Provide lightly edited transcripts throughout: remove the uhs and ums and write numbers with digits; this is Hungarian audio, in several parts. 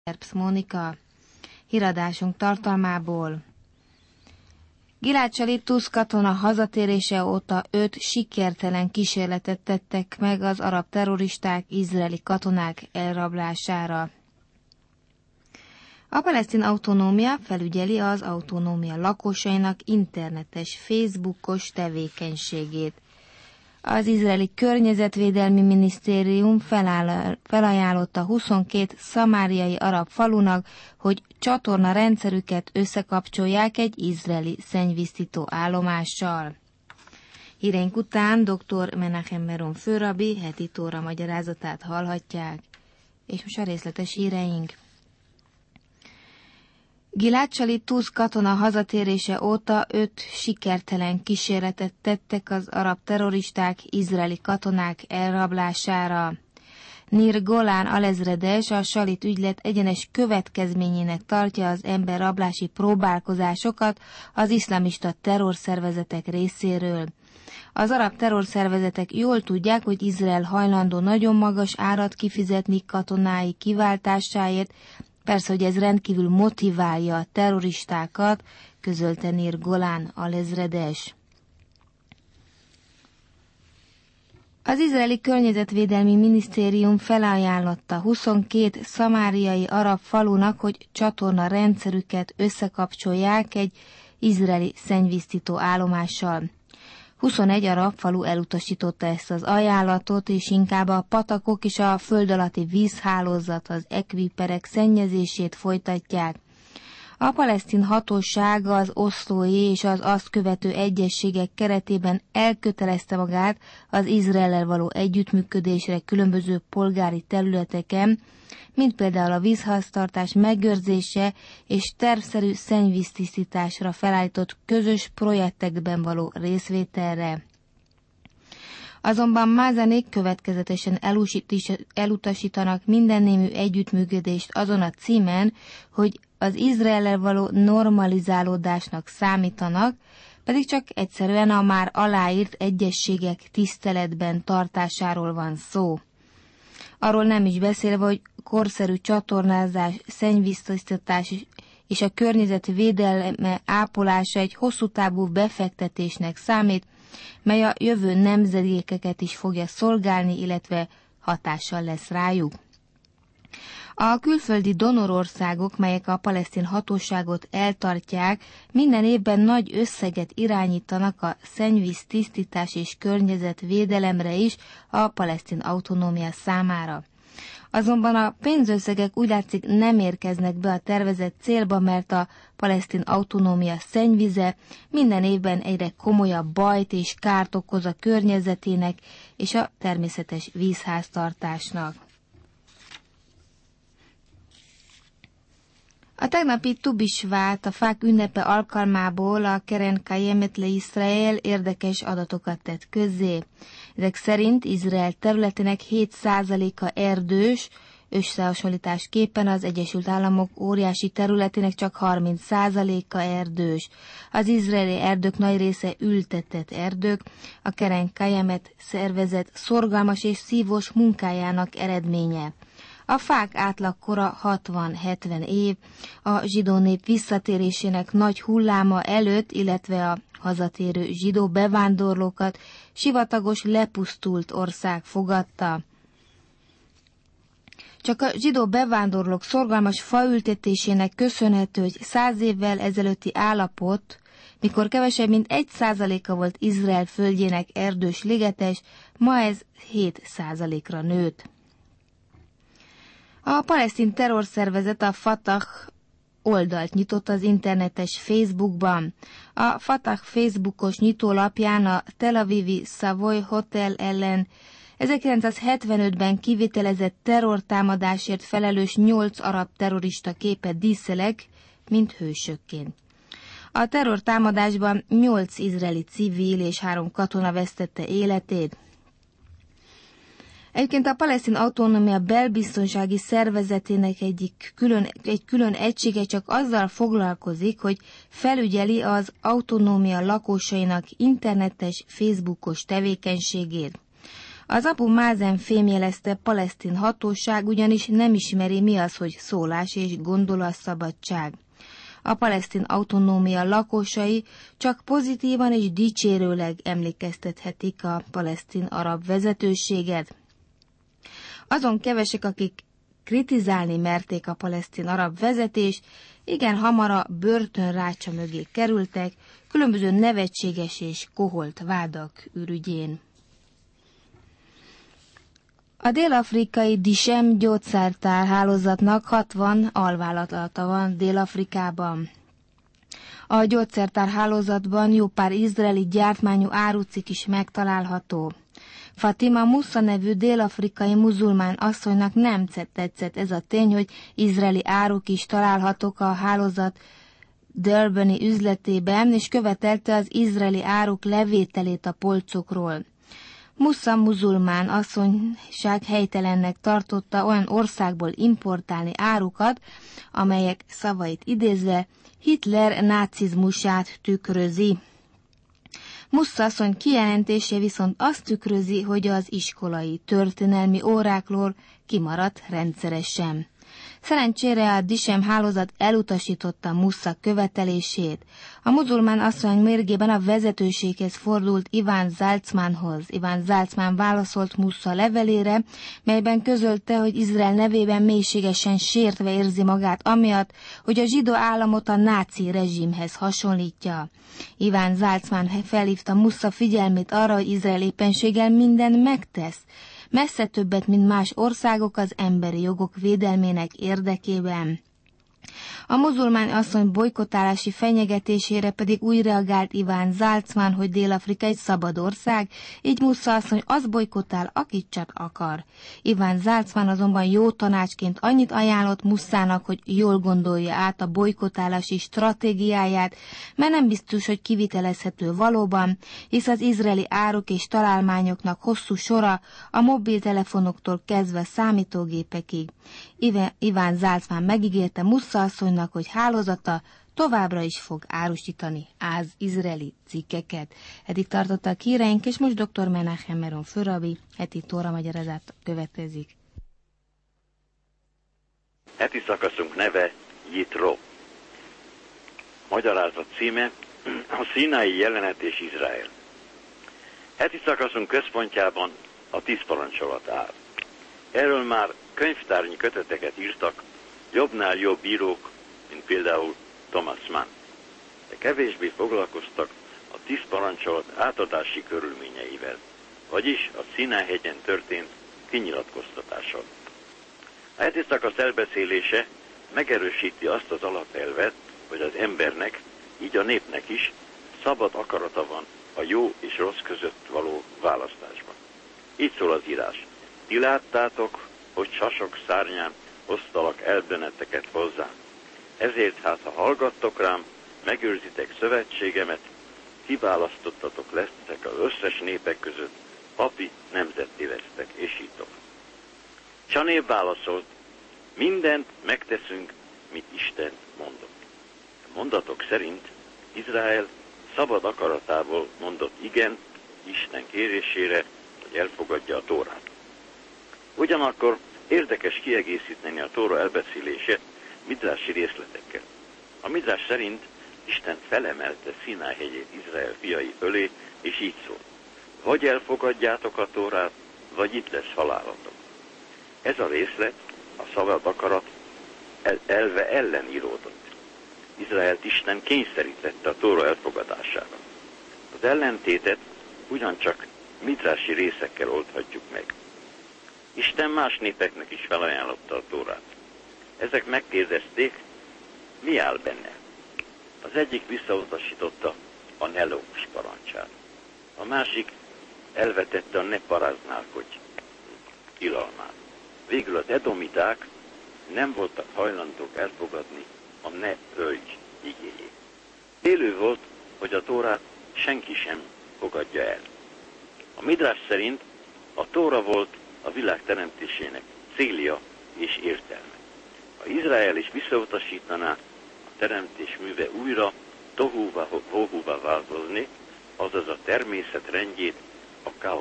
Terps Mónika. Híradásunk tartalmából. Gilad Shalit Tusz katona hazatérése óta 5 sikertelen kísérletet tettek meg az arab terroristák izraeli katonák elrablására. A palesztin autonómia felügyeli az autonómia lakosainak internetes, facebookos tevékenységét. Az izraeli környezetvédelmi minisztérium felajánlotta 22 szamáriai arab falunak, hogy csatorna rendszerüket összekapcsolják egy izraeli szennyvíztisztító állomással. Híreink után dr. Menachem Meron főrabi heti tóra magyarázatát hallhatják. És most a részletes híreink. Gilad Shalit Tusz katona hazatérése óta 5 sikertelen kísérletet tettek az arab terroristák izraeli katonák elrablására. Nir Golán alezredes a Shalit ügylet egyenes következményének tartja az emberrablási próbálkozásokat az iszlamista terrorszervezetek részéről. Az arab terrorszervezetek jól tudják, hogy Izrael hajlandó nagyon magas árat kifizetni katonái kiváltásáért, persze, hogy ez rendkívül motiválja a terroristákat, közölte Nir Golán alezredes. Az izraeli környezetvédelmi minisztérium felajánlotta 22 szamáriai arab falunak, hogy csatorna rendszerüket összekapcsolják egy izraeli szennyvíztisztító állomással. 21 arab falu elutasította ezt az ajánlatot, és inkább a patakok és a föld alatti vízhálózat, az ekviperek szennyezését folytatják. A palesztin hatóság az oszlói és az azt követő egyezségek keretében elkötelezte magát az Izraellel való együttműködésre különböző polgári területeken, mint például a vízháztartás megőrzése és tervszerű szennyvíztisztításra felállított közös projektekben való részvételre. Azonban Mázanék következetesen elutasítanak minden némű együttműködést azon a címen, hogy az Izraellel való normalizálódásnak számítanak, pedig csak egyszerűen a már aláírt egyezségek tiszteletben tartásáról van szó. Arról nem is beszélve, hogy korszerű csatornázás, szennyvíztisztítás és a környezet védelme ápolása egy hosszú távú befektetésnek számít, mely a jövő nemzedékeket is fogja szolgálni, illetve hatással lesz rájuk. A külföldi donorországok, melyek a palesztin hatóságot eltartják, minden évben nagy összeget irányítanak a szennyvíz tisztítás és környezetvédelemre is a palesztin autonómia számára. Azonban a pénzösszegek úgy látszik nem érkeznek be a tervezett célba, mert a palesztin autonómia szennyvize minden évben egyre komolyabb bajt és kárt okoz a környezetének és a természetes vízháztartásnak. A tegnapi Tu B'Shvat, a fák ünnepe alkalmából a Keren Kayemet LeIsrael érdekes adatokat tett közzé. Ezek szerint Izrael területének 7%-a erdős, összehasonlításképpen az Egyesült Államok óriási területének csak 30%-a erdős. Az izraeli erdők nagy része ültetett erdők, a Keren Kayemet szervezet szorgalmas és szívós munkájának eredménye. A fák átlagkora 60-70 év, a zsidó nép visszatérésének nagy hulláma előtt, illetve a hazatérő zsidó bevándorlókat sivatagos, lepusztult ország fogadta. Csak a zsidó bevándorlók szorgalmas faültetésének köszönhető, hogy 100 évvel ezelőtti állapot, mikor kevesebb mint 1%-a volt Izrael földjének erdős ligetes, ma ez 7%-ra nőtt. A palesztin terrorszervezet, a Fatah oldalt nyitott az internetes Facebookban. A Fatah Facebookos nyitólapján a Tel Avivi Savoy Hotel ellen 1975-ben kivitelezett terrortámadásért felelős 8 arab terrorista képet díszelek, mint hősökként. A terrortámadásban 8 izraeli civil és 3 katona vesztette életét. Egyébként a palesztin autonómia belbiztonsági szervezetének egy külön egysége csak azzal foglalkozik, hogy felügyeli az autonómia lakosainak internetes, facebookos tevékenységét. Az Abu Mázen fémjelezte, palesztin hatóság ugyanis nem ismeri, mi az, hogy szólás és gondolatszabadság. A palesztin autonómia lakosai csak pozitívan és dicsérőleg emlékeztethetik a palesztin arab vezetőséget. Azon kevesek, akik kritizálni merték a palesztin arab vezetést, igen hamar a börtönrácsa mögé kerültek, különböző nevetséges és koholt vádak ürügyén. A dél-afrikai Disem gyógyszertárhálózatnak 60 alvállalata van Dél-Afrikában. A gyógyszertárhálózatban jó pár izraeli gyártmányú árucikk is megtalálható. Fatima Musa nevű dél-afrikai muzulmán asszonynak nem tetszett ez a tény, hogy izraeli áruk is találhatók a hálózat Durbani üzletében, és követelte az izraeli áruk levételét a polcokról. Musa muzulmán asszonyság helytelennek tartotta olyan országból importálni árukat, amelyek szavait idézve Hitler nácizmusát tükrözi. Musa asszony kijelentése viszont azt tükrözi, hogy az iskolai történelmi órákról kimaradt rendszeresen. Szerencsére a Disem hálózat elutasította Musa követelését. A muzulmán asszony mérgében a vezetőséghez fordult Iván Zalcmanhoz. Iván Zalcman válaszolt Musa levelére, melyben közölte, hogy Izrael nevében mélységesen sértve érzi magát amiatt, hogy a zsidó államot a náci rezsimhez hasonlítja. Iván Zalcman felhívta Musa figyelmét arra, hogy Izrael éppenséggel mindent megtesz, messze többet, mint más országok az emberi jogok védelmének érdekében. A muzulmán asszony bojkottálási fenyegetésére pedig úgy reagált Iván Zalcman, hogy Dél-Afrika egy szabad ország, így Musa asszony azt bojkottál, akit csak akar. Iván Zalcman azonban jó tanácsként annyit ajánlott Musának, hogy jól gondolja át a bojkottálási stratégiáját, mert nem biztos, hogy kivitelezhető valóban, hisz az izraeli áruk és találmányoknak hosszú sora a mobiltelefonoktól kezdve számítógépekig. Iván Zalcman megígérte Musa asszonynak, hogy hálózata továbbra is fog árusítani az izraeli cikkeket. Eddig tartotta a híreink, és most dr. Menachem Meron főrabi heti tóra magyarázat következik. Heti szakaszunk neve Jitro. Magyarázat címe a színai jelenet és Izrael. Heti szakaszunk központjában a 10 parancsolat áll. Erről már könyvtárnyi köteteket írtak jobbnál jobb írók, mint például Thomas Mann. De kevésbé foglalkoztak a 10 parancsolat átadási körülményeivel, vagyis a Színai-hegyen történt kinyilatkoztatással. A heti szakasz elbeszélése megerősíti azt az alapelvet, hogy az embernek, így a népnek is szabad akarata van a jó és rossz között való választásban. Így szól az írás. Ti láttátok, hogy sasok szárnyán hoztalak el benneteket hozzám. Ezért hát, ha hallgattok rám, megőrzitek szövetségemet, kiválasztottatok lesztek az összes népek között, papi nemzetté lesztek, és így tovább. S a nép válaszolt, mindent megteszünk, mit Isten mondott. A mondatok szerint Izrael szabad akaratából mondott igen Isten kérésére, hogy elfogadja a Tórát. Ugyanakkor érdekes kiegészíteni a Tóra elbeszélését midrási részletekkel. A midrás szerint Isten felemelte Színai-hegyét Izrael fiai fölé, és így szól. Vagy elfogadjátok a Tórát, vagy itt lesz halálatok. Ez a részlet, a szabad akarat elve ellen íródott. Izraelt Isten kényszerítette a Tóra elfogadására. Az ellentétet ugyancsak midrási részekkel oldhatjuk meg. Isten más népeknek is felajánlotta a Tórát. Ezek megkérdezték, mi áll benne. Az egyik visszautasította a ne lopss parancsát. A másik elvetette a ne paráználkodj tilalmát. Végül az edomiták nem voltak hajlandók elfogadni a ne ölj igéjét. Élő volt, hogy a Tórát senki sem fogadja el. A midrás szerint a Tóra volt a világ teremtésének célja és értelme. Ha Izrael is visszautasítaná a teremtés műve újra tohúvá változni, azaz a természet rendjét a káosz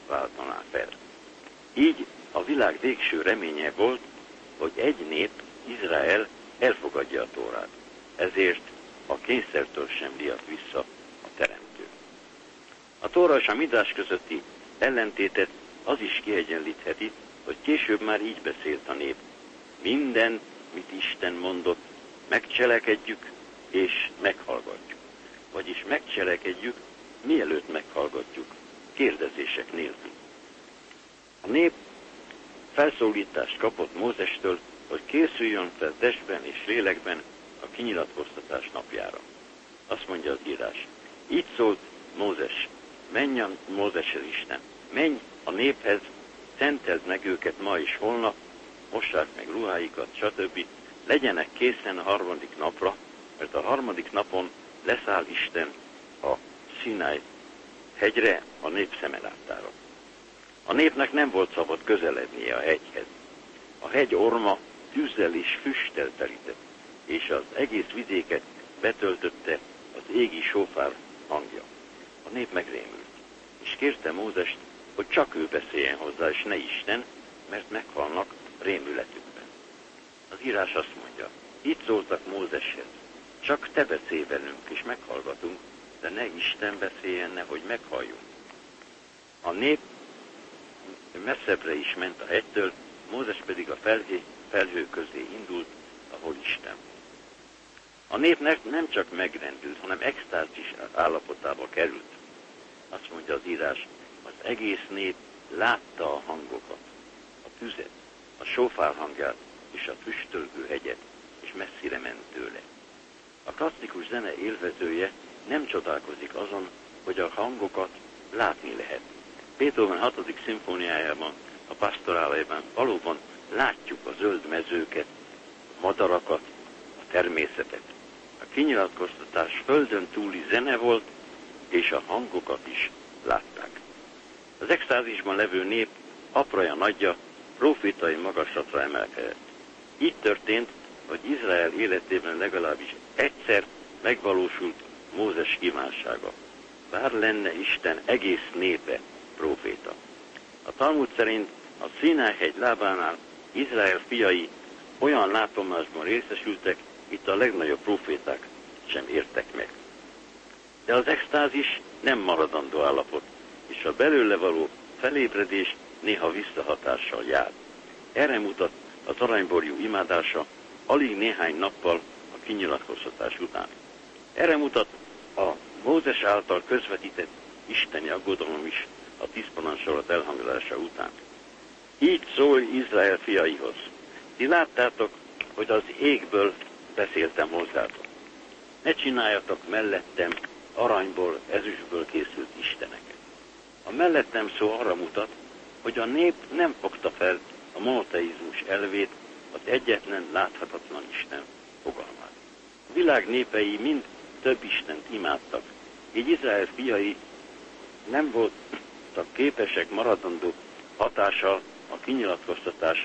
váltaná fel. Így a világ végső reménye volt, hogy egy nép, Izrael elfogadja a Tórát. Ezért a kényszertől sem riadt vissza a Teremtő. A Tóra és a Midrás közötti ellentétet az is kiegyenlítheti, hogy később már így beszélt a nép. Minden, mit Isten mondott, megcselekedjük és meghallgatjuk. Vagyis megcselekedjük, mielőtt meghallgatjuk, kérdezések nélkül. A nép felszólítást kapott Mózestől, hogy készüljön fel testben és lélekben a kinyilatkoztatás napjára. Azt mondja az írás. Így szólt Mózes. Menj a Mózeshez Isten. Menj a néphez, szenteld meg őket ma és holnap, mossák meg ruháikat, stb. Legyenek készen a harmadik napra, mert a harmadik napon leszáll Isten a Szináj hegyre a nép szemelátára. A népnek nem volt szabad közelednie a hegyhez. A hegy orma tűzzel és füsttel telített, és az egész vidéket betöltötte az égi sófár hangja. A nép megrémült, és kérte Mózest, hogy csak ő beszéljen hozzá, és ne Isten, mert meghalnak rémületükben. Az írás azt mondja, így szóltak Mózeshez, csak te beszélj velünk, és meghallgatunk, de ne Isten beszéljen, nehogy meghalljunk. A nép messzebbre is ment a hegytől, Mózes pedig a felhő közé indult, ahol Isten. A népnek nem csak megrendült, hanem extázis állapotába került. Azt mondja az írás, az egész nép látta a hangokat, a tüzet, a sófár hangját és a füstölgő hegyet, és messzire ment tőle. A klasszikus zene élvezője nem csodálkozik azon, hogy a hangokat látni lehet. Beethoven 6. szimfóniájában, a pastorálában valóban látjuk a zöld mezőket, a madarakat, a természetet. A kinyilatkoztatás földön túli zene volt, és a hangokat is látták. Az extázisban levő nép apraja nagyja profétai magaslatra emelkedett. Így történt, hogy Izrael életében legalábbis egyszer megvalósult Mózes kívánsága. Bár lenne Isten egész népe proféta. A Talmud szerint a Szináj-hegy lábánál Izrael fiai olyan látomásban részesültek, itt a legnagyobb proféták sem értek meg. De az extázis nem maradandó állapot, és a belőle való felébredés néha visszahatással jár. Erre mutat az aranyborjú imádása alig néhány nappal a kinyilatkoztatás után. Erre mutat a Mózes által közvetített isteni aggodalom is a 10 parancsolat elhangolása után. Így szól Izrael fiaihoz. Ti láttátok, hogy az égből beszéltem hozzátok. Ne csináljatok mellettem aranyból, ezüstből készült isteneket. A mellettem szó arra mutat, hogy a nép nem fogta fel a monoteizmus elvét, az egyetlen láthatatlan Isten fogalmát. A világ népei mind több Istent imádtak, így Izrael fiai nem voltak képesek maradandó hatással a kinyilatkoztatás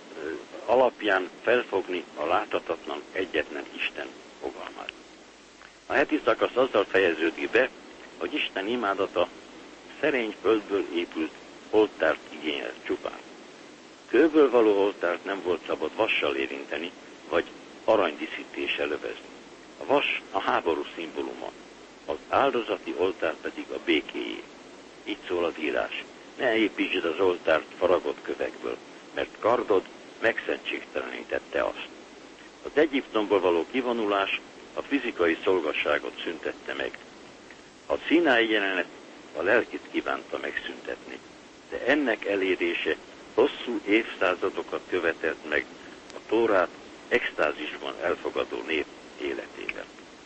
alapján felfogni a láthatatlan egyetlen Isten fogalmát. A heti szakasz azzal fejeződik be, hogy Isten imádata szerény földből épült oltárt igényel csupán. Kőből való oltárt nem volt szabad vassal érinteni, vagy aranydíszítéssel övezni. A vas a háború szimbóluma, az áldozati oltár pedig a békéjé. Így szól az írás. Ne építsd az oltárt faragott kövekből, mert kardod megszentségtelenítette azt. Az Egyiptomból való kivonulás a fizikai szolgasságot szüntette meg. A színái jelenet a lelkit kívánta megszüntetni, de ennek elérése hosszú évszázadokat követelt meg a Tórát extázisban elfogadó nép életében.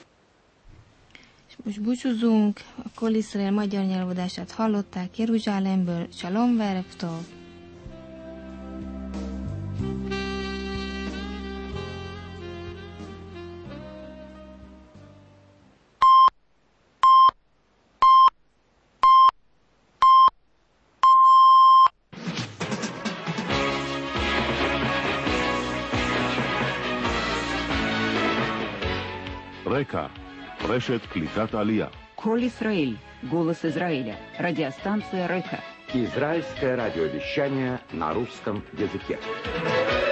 És most búcsúzunk, a Kol Iszrael magyar nyelvadását hallották Jeruzsálemből, Shalom Verev Tov. רקע, רשת קליטת עלייה. כל ישראל, голос Израиля, радиостанция Река. Израильское радиовещание на русском языке.